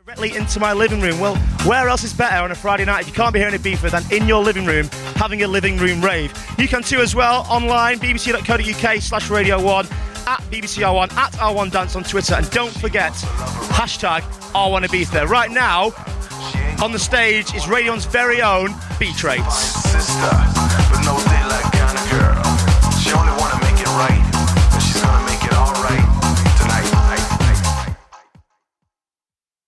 Directly into my living room. Well, where else is better on a Friday night if you can't be here in Ibiza than in your living room having a living room rave? You can too as well online, bbc.co.uk/Radio 1, at BBC R1, at R1 Dance on Twitter, and don't forget hashtag R1 Ibiza. Right now on the stage is Radio 1's very own B-Trace.